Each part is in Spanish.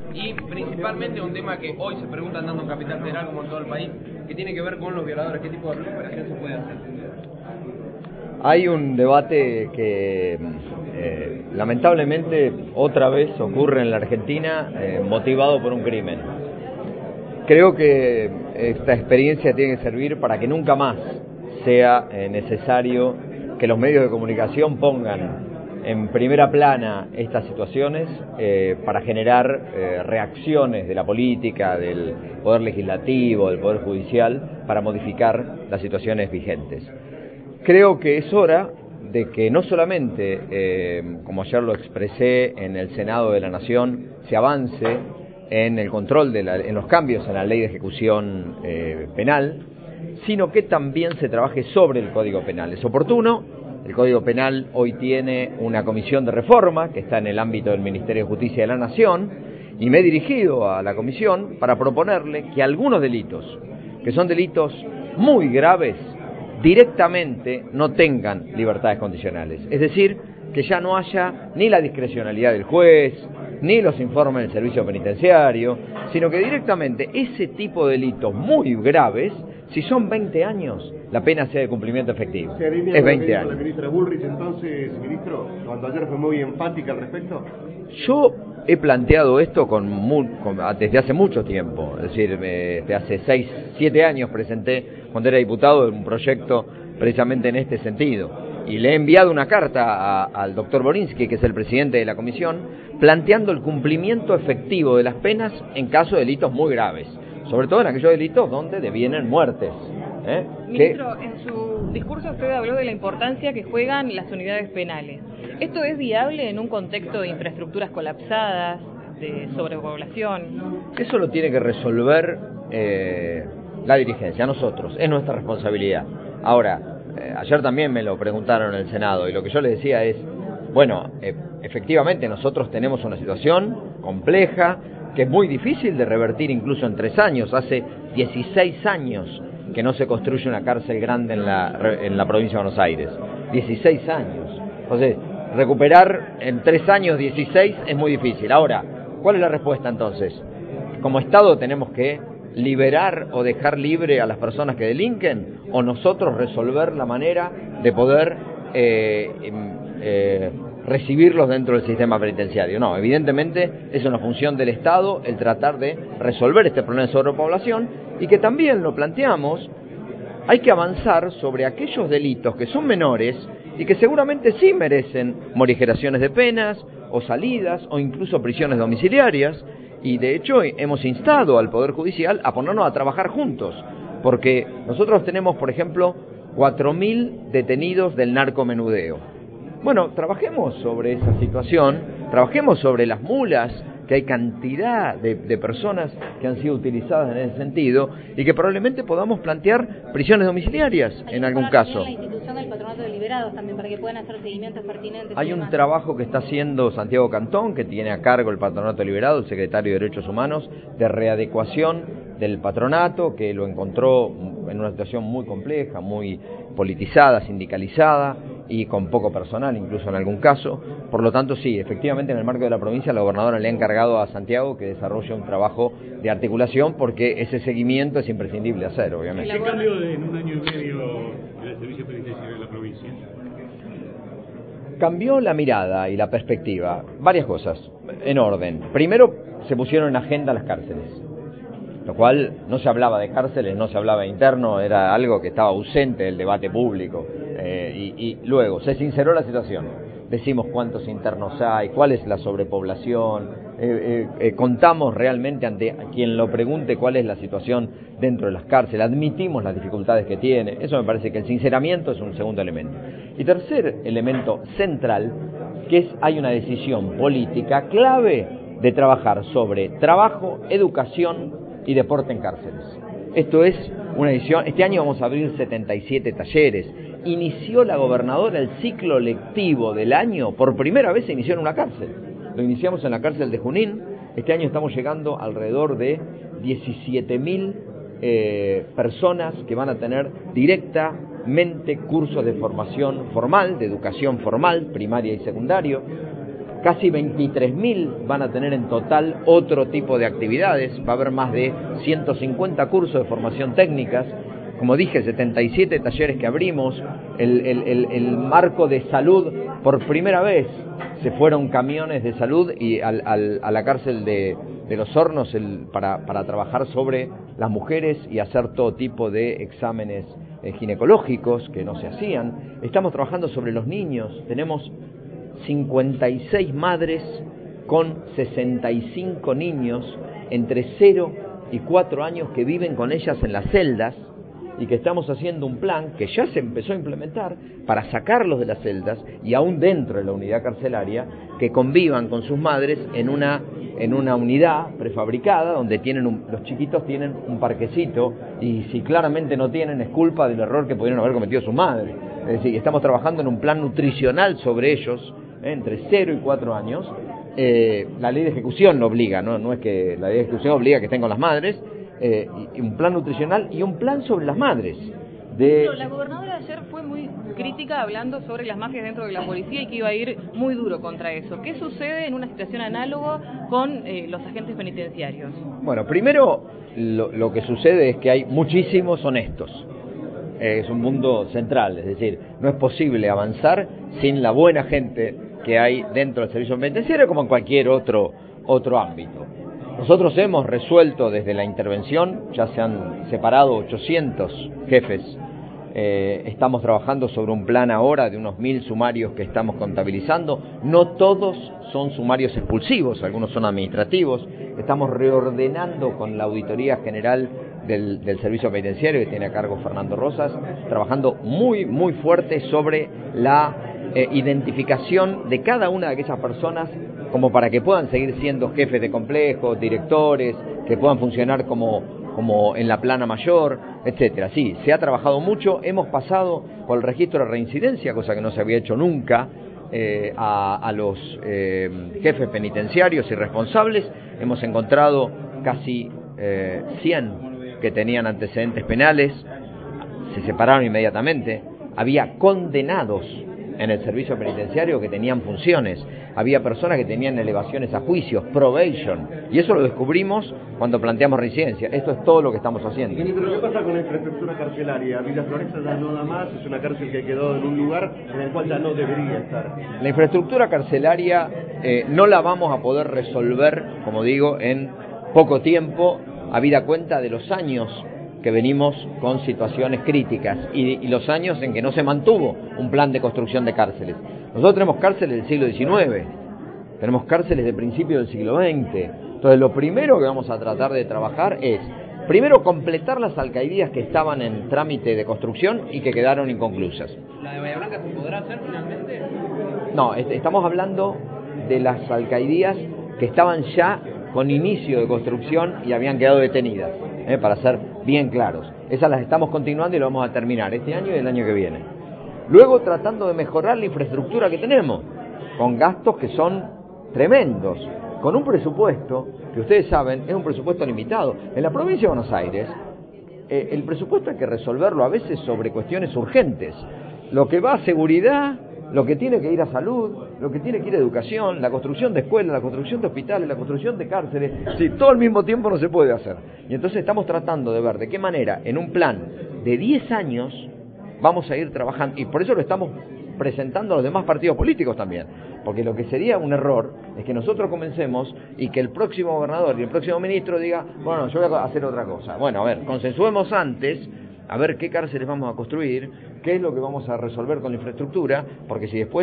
y principalmente un tema que hoy se preguntan tanto en Capital Federal como en todo el país, que tiene que ver con los violadores. ¿Qué tipo de recuperación se puede hacer? Hay un debate que lamentablemente otra vez ocurre en la Argentina motivado por un crimen. Creo que esta experiencia tiene que servir para que nunca más sea necesario que los medios de comunicación pongan en primera plana estas situaciones para generar reacciones de la política, del poder legislativo, del poder judicial, para modificar las situaciones vigentes. Creo que es hora de que no solamente, como ayer lo expresé en el Senado de la Nación, se avance en el control en los cambios en la ley de ejecución penal, sino que también se trabaje sobre el Código Penal. Es oportuno, el Código Penal hoy tiene una comisión de reforma que está en el ámbito del Ministerio de Justicia de la Nación, y me he dirigido a la comisión para proponerle que algunos delitos, que son delitos muy graves, directamente no tengan libertades condicionales. Es decir, que ya no haya ni la discrecionalidad del juez, ni los informes del servicio penitenciario, sino que directamente ese tipo de delitos muy graves, si son 20 años, la pena sea de cumplimiento efectivo. Es 20 años. La ministra Bullrich, entonces, ministro, cuando ayer fue muy enfática al respecto. Yo he planteado esto desde hace mucho tiempo, es decir, desde hace 6, 7 años presenté, cuando era diputado, un proyecto precisamente en este sentido, y le he enviado una carta al doctor Borinsky, que es el presidente de la comisión, planteando el cumplimiento efectivo de las penas en caso de delitos muy graves, sobre todo en aquellos delitos donde devienen muertes. Ministro, en su discurso usted habló de la importancia que juegan las unidades penales. ¿Esto es viable en un contexto de infraestructuras colapsadas, de sobrepoblación? Eso lo tiene que resolver la dirigencia, nosotros, es nuestra responsabilidad. Ahora, ayer también me lo preguntaron en el Senado, y lo que yo les decía es, bueno, efectivamente nosotros tenemos una situación compleja, que es muy difícil de revertir incluso en 3 años. Hace 16 años que no se construye una cárcel grande en la provincia de Buenos Aires. 16 años. Entonces, recuperar en 3 años 16 es muy difícil. Ahora, ¿cuál es la respuesta entonces? Como Estado tenemos que liberar o dejar libre a las personas que delinquen, o nosotros resolver la manera de poder recibirlos dentro del sistema penitenciario. No, evidentemente es una función del Estado el tratar de resolver este problema de sobrepoblación, y que también lo planteamos, hay que avanzar sobre aquellos delitos que son menores y que seguramente sí merecen morigeraciones de penas o salidas o incluso prisiones domiciliarias, y de hecho hemos instado al Poder Judicial a ponernos a trabajar juntos, porque nosotros tenemos, por ejemplo, 4.000 detenidos del narcomenudeo. Bueno, trabajemos sobre esa situación, trabajemos sobre las mulas, que hay cantidad de personas que han sido utilizadas en ese sentido, y que probablemente podamos plantear prisiones domiciliarias en algún caso. La institución del Patronato de Liberados también, para que puedan hacer seguimientos pertinentes. Hay un trabajo que está haciendo Santiago Cantón, que tiene a cargo el Patronato de Liberados, el secretario de Derechos Humanos, de readecuación del patronato, que lo encontró en una situación muy compleja, muy politizada, sindicalizada y con poco personal, incluso en algún caso. Por lo tanto, sí, efectivamente, en el marco de la provincia, la gobernadora le ha encargado a Santiago que desarrolle un trabajo de articulación, porque ese seguimiento es imprescindible hacer, obviamente. ¿Qué cambió en un año y medio el servicio penitenciario de la provincia? Cambió la mirada y la perspectiva. Varias cosas, en orden. Primero, se pusieron en agenda las cárceles, lo cual no se hablaba de cárceles, no se hablaba de interno, era algo que estaba ausente del debate público. Y luego se sinceró la situación. Decimos cuántos internos hay, cuál es la sobrepoblación, contamos realmente ante quien lo pregunte cuál es la situación dentro de las cárceles, admitimos las dificultades que tiene. Eso me parece que el sinceramiento es un segundo elemento. Y tercer elemento central, que hay una decisión política clave de trabajar sobre trabajo, educación y deporte en cárceles. Esto es una decisión. Este año vamos a abrir 77 talleres. Inició la gobernadora el ciclo lectivo del año, por primera vez se inició en una cárcel. Lo iniciamos en la cárcel de Junín. Este año estamos llegando alrededor de 17.000 personas que van a tener directamente cursos de formación formal, de educación formal, primaria y secundario. Casi 23.000 van a tener en total otro tipo de actividades. Va a haber más de 150 cursos de formación técnicas. Como dije, 77 talleres que abrimos. El marco de salud, por primera vez se fueron camiones de salud y a la cárcel de Los Hornos para trabajar sobre las mujeres y hacer todo tipo de exámenes ginecológicos que no se hacían. Estamos trabajando sobre los niños. Tenemos 56 madres con 65 niños entre 0 y 4 años que viven con ellas en las celdas, y que estamos haciendo un plan que ya se empezó a implementar para sacarlos de las celdas y aún dentro de la unidad carcelaria que convivan con sus madres en una unidad prefabricada donde los chiquitos tienen un parquecito, y si claramente no tienen es culpa del error que pudieron haber cometido sus madres. Es decir, estamos trabajando en un plan nutricional sobre ellos entre 0 y 4 años. La ley de ejecución lo obliga, no es que la ley de ejecución obliga que estén con las madres. Y un plan nutricional y un plan sobre las madres. Pero la gobernadora ayer fue muy crítica hablando sobre las mafias dentro de la policía y que iba a ir muy duro contra eso. ¿Qué sucede en una situación análoga con los agentes penitenciarios? Bueno, primero lo que sucede es que hay muchísimos honestos. Es un mundo central, es decir, no es posible avanzar sin la buena gente que hay dentro del servicio penitenciario como en cualquier otro ámbito. Nosotros hemos resuelto desde la intervención, ya se han separado 800 jefes, estamos trabajando sobre un plan ahora de unos 1.000 sumarios que estamos contabilizando. No todos son sumarios expulsivos, algunos son administrativos. Estamos reordenando con la Auditoría General del Servicio Penitenciario, que tiene a cargo Fernando Rosas, trabajando muy, muy fuerte sobre la identificación de cada una de aquellas personas como para que puedan seguir siendo jefes de complejos, directores, que puedan funcionar como en la plana mayor, etcétera. Sí, se ha trabajado mucho, hemos pasado por el registro de reincidencia, cosa que no se había hecho nunca, a los jefes penitenciarios y responsables. Hemos encontrado casi 100 que tenían antecedentes penales, se separaron inmediatamente. Había condenados en el servicio penitenciario que tenían funciones, había personas que tenían elevaciones a juicios, probation, y eso lo descubrimos cuando planteamos reincidencia. Esto es todo lo que estamos haciendo. Pero ¿qué pasa con la infraestructura carcelaria? Villa Floresta ya no da más, es una cárcel que quedó en un lugar en el cual ya no debería estar. La infraestructura carcelaria no la vamos a poder resolver, como digo, en poco tiempo, habida cuenta de los años que venimos con situaciones críticas y los años en que no se mantuvo un plan de construcción de cárceles. Nosotros tenemos cárceles del siglo XIX, tenemos cárceles de principios del siglo XX. Entonces lo primero que vamos a tratar de trabajar es, primero, completar las alcaidías que estaban en trámite de construcción y que quedaron inconclusas. ¿La de Bahía Blanca se podrá hacer finalmente? No, estamos hablando de las alcaidías que estaban ya con inicio de construcción y habían quedado detenidas, para ser bien claros. Esas las estamos continuando y lo vamos a terminar este año y el año que viene. Luego tratando de mejorar la infraestructura que tenemos, con gastos que son tremendos, con un presupuesto que ustedes saben es un presupuesto limitado. En la provincia de Buenos Aires, el presupuesto hay que resolverlo a veces sobre cuestiones urgentes. Lo que va a seguridad, lo que tiene que ir a salud, lo que tiene que ir a educación, la construcción de escuelas, la construcción de hospitales, la construcción de cárceles, sí, todo al mismo tiempo no se puede hacer. Y entonces estamos tratando de ver de qué manera, en un plan de 10 años, vamos a ir trabajando, y por eso lo estamos presentando a los demás partidos políticos también, porque lo que sería un error es que nosotros comencemos y que el próximo gobernador y el próximo ministro diga, bueno, yo voy a hacer otra cosa. Bueno, a ver, consensuemos antes, a ver qué cárceles vamos a construir, qué es lo que vamos a resolver con la infraestructura, porque si después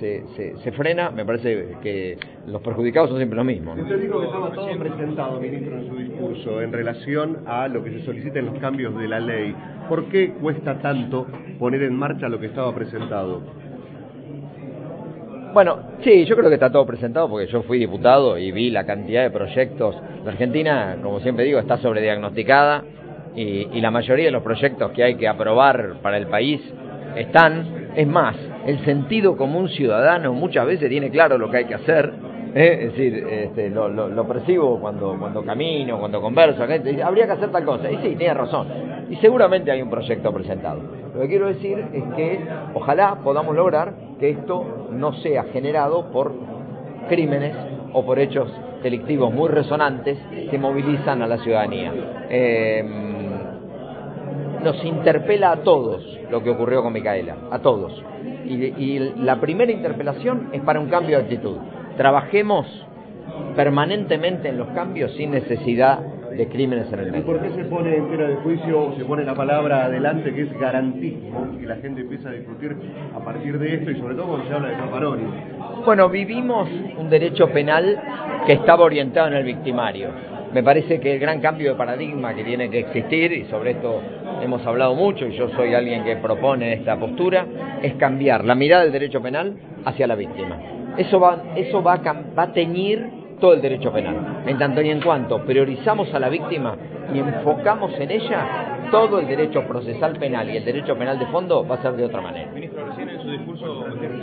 se frena, me parece que los perjudicados son siempre los mismos, ¿no? Usted dijo que estaba todo presentado, ministro, en su discurso, en relación a lo que se solicita en los cambios de la ley. ¿Por qué cuesta tanto poner en marcha lo que estaba presentado? Bueno, sí, yo creo que está todo presentado porque yo fui diputado y vi la cantidad de proyectos. La Argentina, como siempre digo, está sobrediagnosticada y la mayoría de los proyectos que hay que aprobar para el país están. Es más, el sentido común ciudadano muchas veces tiene claro lo que hay que hacer. Es decir, lo percibo cuando camino, cuando converso, gente dice, habría que hacer tal cosa, y sí, tiene razón, y seguramente hay un proyecto presentado. Lo que quiero decir es que ojalá podamos lograr que esto no sea generado por crímenes o por hechos delictivos muy resonantes que movilizan a la ciudadanía. Nos interpela a todos lo que ocurrió con Micaela, a todos. Y la primera interpelación es para un cambio de actitud. Trabajemos permanentemente en los cambios sin necesidad de crímenes en el medio. ¿Y por qué se pone en tela de juicio, se pone la palabra adelante que es garantismo, y la gente empieza a discutir a partir de esto, y sobre todo cuando se habla de Zaffaroni? Bueno, vivimos un derecho penal que estaba orientado en el victimario. Me parece que el gran cambio de paradigma que tiene que existir, y sobre esto hemos hablado mucho, y yo soy alguien que propone esta postura, es cambiar la mirada del derecho penal hacia la víctima. Eso va a teñir todo el derecho penal, en tanto y en cuanto priorizamos a la víctima y enfocamos en ella, todo el derecho procesal penal y el derecho penal de fondo va a ser de otra manera. Ministro, recién en su discurso